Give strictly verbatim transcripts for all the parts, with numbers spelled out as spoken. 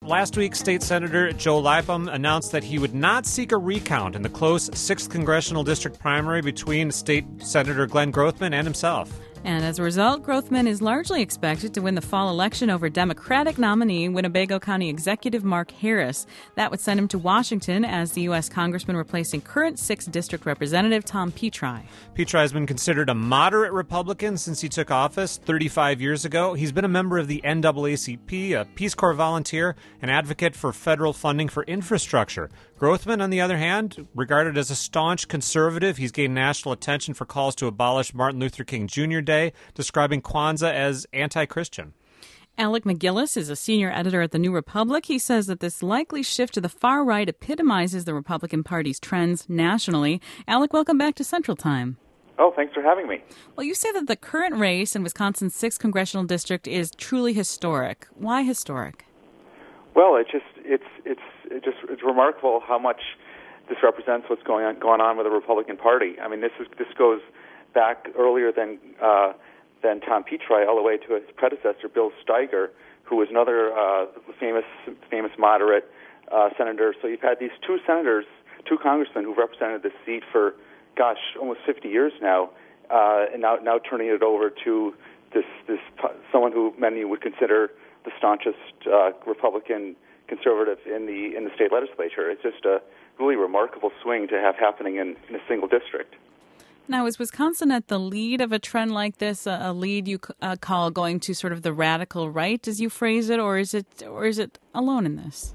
last week, State Senator Joe Lapham announced that he would not seek a recount in the close sixth Congressional District primary between State Senator Glenn Grothman and himself. And as a result, Grothman is largely expected to win the fall election over Democratic nominee Winnebago County Executive Mark Harris. That would send him to Washington as the U S Congressman replacing current sixth District Representative Tom Petri. Petri has been considered a moderate Republican since he took office thirty-five years ago. He's been a member of the N double A C P, a Peace Corps volunteer, an advocate for federal funding for infrastructure. Grothman, on the other hand, regarded as a staunch conservative, he's gained national attention for calls to abolish Martin Luther King Junior Day, describing Kwanzaa as anti-Christian. Alec McGillis is a senior editor at The New Republic. He says that this likely shift to the far right epitomizes the Republican Party's trends nationally. Alec, welcome back to Central Time. Oh, thanks for having me. Well, you say that the current race in Wisconsin's sixth Congressional District is truly historic. Why historic? Well, it just it's it's it just it's remarkable how much this represents what's going on going on with the Republican Party. I mean, this is this goes back earlier than uh, than Tom Petri, all the way to his predecessor, Bill Steiger, who was another uh, famous famous moderate uh, senator. So you've had these two senators, two congressmen who've represented this seat for, gosh, almost fifty years now, uh, and now now turning it over to this this someone who many would consider the staunchest uh, Republican conservative in the in the state legislature. It's just a really remarkable swing to have happening in, in a single district. Now, is Wisconsin at the lead of a trend like this, a, a lead you uh, call going to sort of the radical right, as you phrase it, or is it or is it alone in this?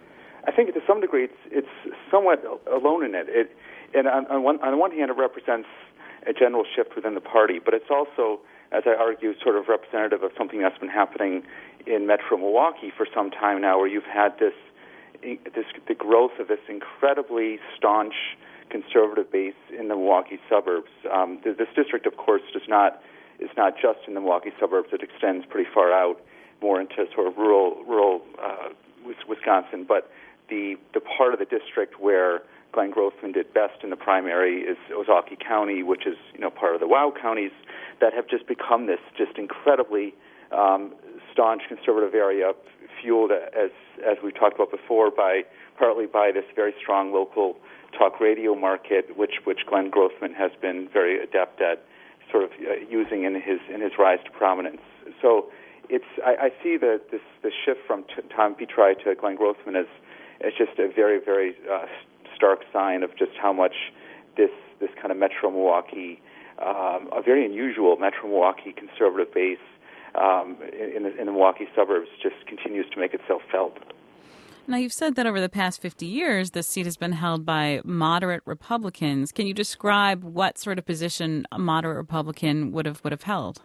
I think to some degree it's it's somewhat alone in it. It and on, on one on the one hand, it represents a general shift within the party, but it's also, as I argue, sort of representative of something that's been happening in Metro Milwaukee for some time now, where you've had this, this the growth of this incredibly staunch conservative base in the Milwaukee suburbs. Um, this district, of course, does not is not just in the Milwaukee suburbs. It extends pretty far out, more into sort of rural rural uh, Wisconsin. But the the part of the district where Glenn Grothman did best in the primary is Ozaukee County, which is you know part of the WOW counties that have just become this just incredibly um, staunch conservative area, fueled as as we talked about before by partly by this very strong local talk radio market, which which Glenn Grothman has been very adept at sort of uh, using in his in his rise to prominence. So it's I, I see the this the shift from t- Tom Petri to Glenn Grothman as as just a very very uh, stark sign of just how much this this kind of Metro Milwaukee, um, a very unusual Metro Milwaukee conservative base um, in, the, in the Milwaukee suburbs just continues to make itself felt. Now, you've said that over the past fifty years, this seat has been held by moderate Republicans. Can you describe what sort of position a moderate Republican would have would have held?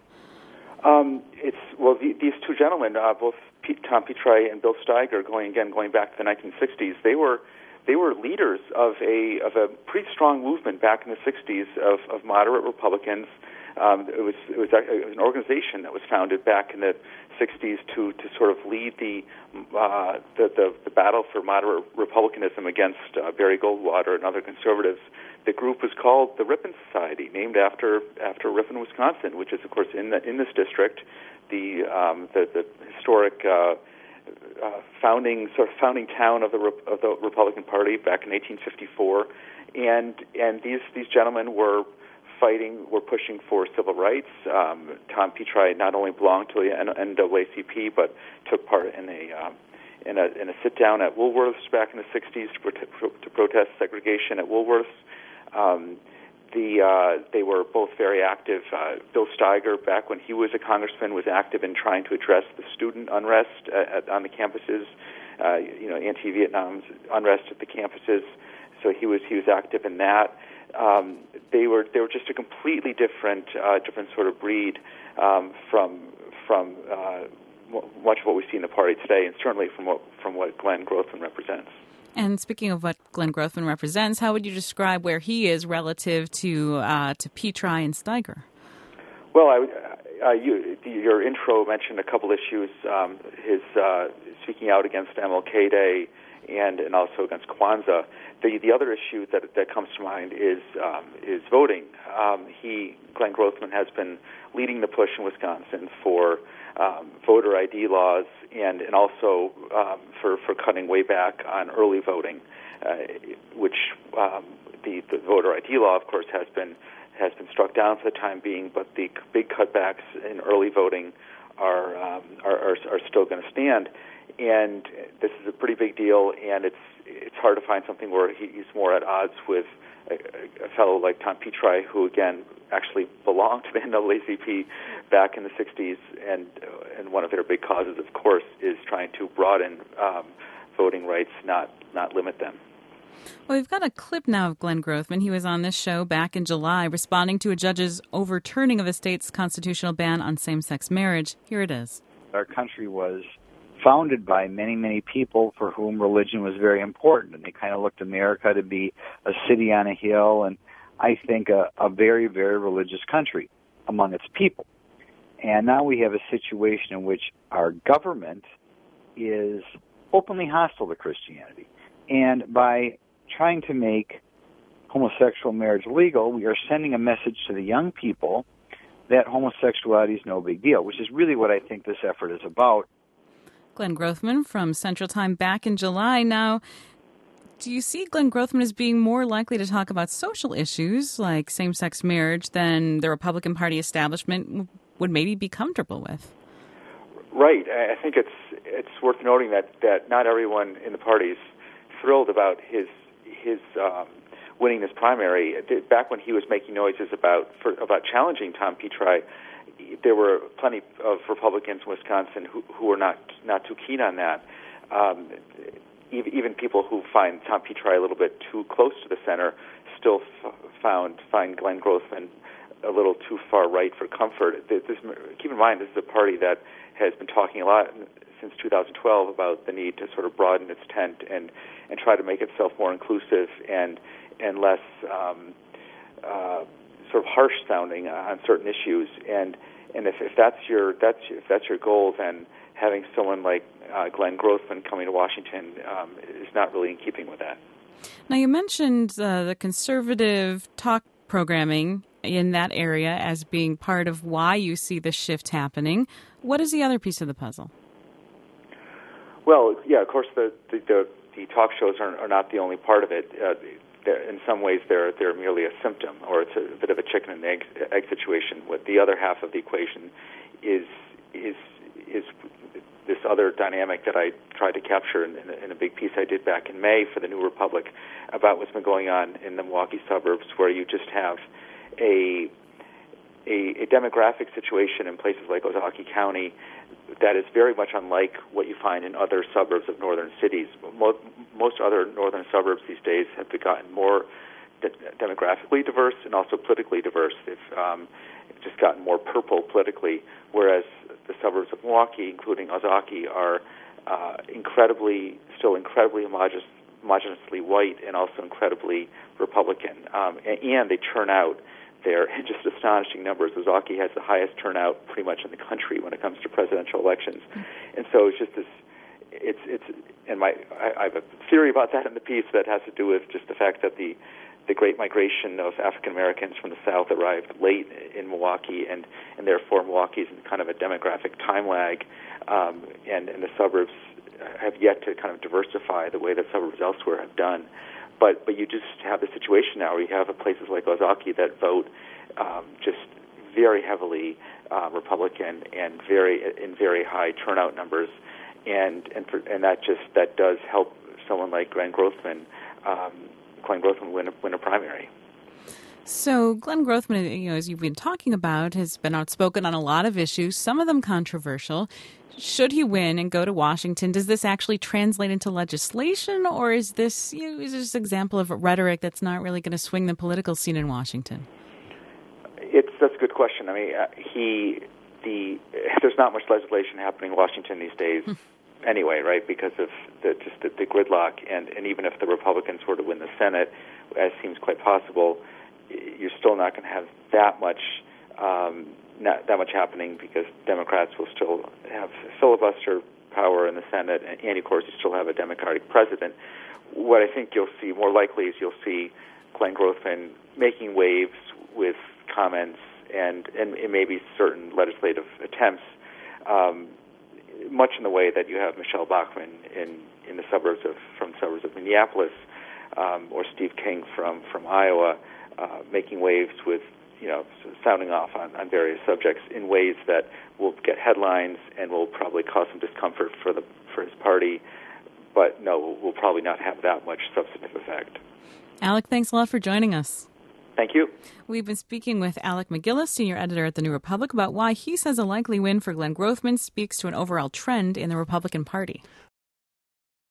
Um, it's well, the, these two gentlemen, uh, both Pete, Tom Petri and Bill Steiger, going again going back to the nineteen sixties, they were they were leaders of a of a pretty strong movement back in the sixties of, of moderate Republicans. Um, it was it was an organization that was founded back in the sixties to, to sort of lead the, uh, the the the battle for moderate republicanism against uh, Barry Goldwater and other conservatives. The group was called the Ripon Society, named after after Ripon, Wisconsin, which is of course in the, in this district, the um, the, the historic uh, uh, founding sort of founding town of the of the Republican Party back in eighteen fifty-four, and and these these gentlemen were fighting, were pushing for civil rights. Um, Tom Petri not only belonged to the N double A C P, but took part in a um, in a in a sit down at Woolworth's back in the sixties to, pro- to protest segregation at Woolworth's. Um, the uh, they were both very active. Uh, Bill Steiger, back when he was a congressman, was active in trying to address the student unrest at, at, on the campuses. Uh, you know, anti-Vietnam unrest at the campuses. So he was he was active in that. Um, they were they were just a completely different uh, different sort of breed um, from from uh, much of what we see in the party today, and certainly from what from what Glenn Grothman represents. And speaking of what Glenn Grothman represents, how would you describe where he is relative to uh, to Petri and Steiger? Well, I, uh, you, your intro mentioned a couple issues. Um, his uh, speaking out against M L K Day and, and also against Kwanzaa. The the other issue that that comes to mind is um, is voting. Um, he, Glenn Grothman, has been leading the push in Wisconsin for um, voter I D laws and and also um, for for cutting way back on early voting, uh, which um, the the voter I D law, of course, has been has been struck down for the time being, but the big cutbacks in early voting are um, are, are, are still going to stand. And this is a pretty big deal, and it's it's hard to find something where he, he's more at odds with a, a fellow like Tom Petri, who again actually belonged to the N double A C P back in the sixties, and and one of their big causes, of course, is trying to broaden um, voting rights, not not limit them. Well, we've got a clip now of Glenn Grothman. He was on this show back in July responding to a judge's overturning of the state's constitutional ban on same-sex marriage. Here it is. Our country was founded by many, many people for whom religion was very important, and they kind of looked America to be a city on a hill, and I think a, a very, very religious country among its people. And now we have a situation in which our government is openly hostile to Christianity. And by trying to make homosexual marriage legal, we are sending a message to the young people that homosexuality is no big deal, which is really what I think this effort is about. Glenn Grothman from Central Time back in July. Now, do you see Glenn Grothman as being more likely to talk about social issues like same-sex marriage than the Republican Party establishment would maybe be comfortable with? Right. I think it's it's worth noting that, that not everyone in the party is thrilled about his his um, winning this primary. Back when he was making noises about for, about challenging Tom Petri, there were plenty of Republicans in Wisconsin who, who were not not too keen on that. Um, even people who find Tom Petri a little bit too close to the center still f- found find Glenn Grothman a little too far right for comfort. This, keep in mind, this is a party that has been talking a lot since two thousand twelve about the need to sort of broaden its tent and, and try to make itself more inclusive and and less um, uh, sort of harsh sounding on certain issues. And and if, if that's your that's if that's your goal, then having someone like uh, Glenn Grothman coming to Washington um, is not really in keeping with that. Now, you mentioned uh, the conservative talk programming in that area as being part of why you see the shift happening. What is the other piece of the puzzle? Well, yeah, of course, the the, the, the talk shows are, are not the only part of it. Uh, in some ways, they're they're merely a symptom, or it's a bit of a chicken and egg, egg situation. What the other half of the equation is is is this other dynamic that I tried to capture in, in, a, in a big piece I did back in May for the New Republic about what's been going on in the Milwaukee suburbs, where you just have a a, a demographic situation in places like Ozaukee County that is very much unlike what you find in other suburbs of northern cities. Most, most other northern suburbs these days have gotten more de- demographically diverse and also politically diverse. They've um, just gotten more purple politically, whereas the suburbs of Milwaukee, including Ozaukee, are uh, incredibly, still incredibly homogenous, homogenously white and also incredibly Republican. Um, and, and they turn out there in just astonishing numbers. Ozaukee has the highest turnout pretty much in the country when it comes to presidential elections. And so it's just this, it's, it's, and my, I, I have a theory about that in the piece that has to do with just the fact that the, the great migration of African Americans from the South arrived late in Milwaukee, and, and therefore Milwaukee's in kind of a demographic time lag, um, and, and the suburbs have yet to kind of diversify the way that suburbs elsewhere have done. But but you just have the situation now where you have places like Ozaukee that vote um, just very heavily uh, Republican and very in very high turnout numbers, and and for, and that just that does help someone like Glenn Grothman, um, Glenn Grothman win a, win a primary. So Glenn Grothman, you know, as you've been talking about, has been outspoken on a lot of issues, some of them controversial. Should he win and go to Washington, does this actually translate into legislation, or is this, you know, is this an example of rhetoric that's not really going to swing the political scene in Washington? It's that's a good question. I mean, uh, he the there's not much legislation happening in Washington these days, anyway, right? Because of the, just the, the gridlock, and, and even if the Republicans were to win the Senate, as seems quite possible, you're still not going to have that much. Um, Not that much happening because Democrats will still have filibuster power in the Senate, and, and of course you still have a Democratic president. What I think you'll see more likely is you'll see Glenn Grothman making waves with comments and, and, and maybe certain legislative attempts, um, much in the way that you have Michelle Bachmann in, in the suburbs of from the suburbs of Minneapolis, um, or Steve King from from Iowa, uh, making waves with, you know, sounding off on, on various subjects in ways that will get headlines and will probably cause some discomfort for the for his party, but no, will probably not have that much substantive effect. Alec, thanks a lot for joining us. Thank you. We've been speaking with Alec MacGillis, senior editor at The New Republic, about why he says a likely win for Glenn Grothman speaks to an overall trend in the Republican Party.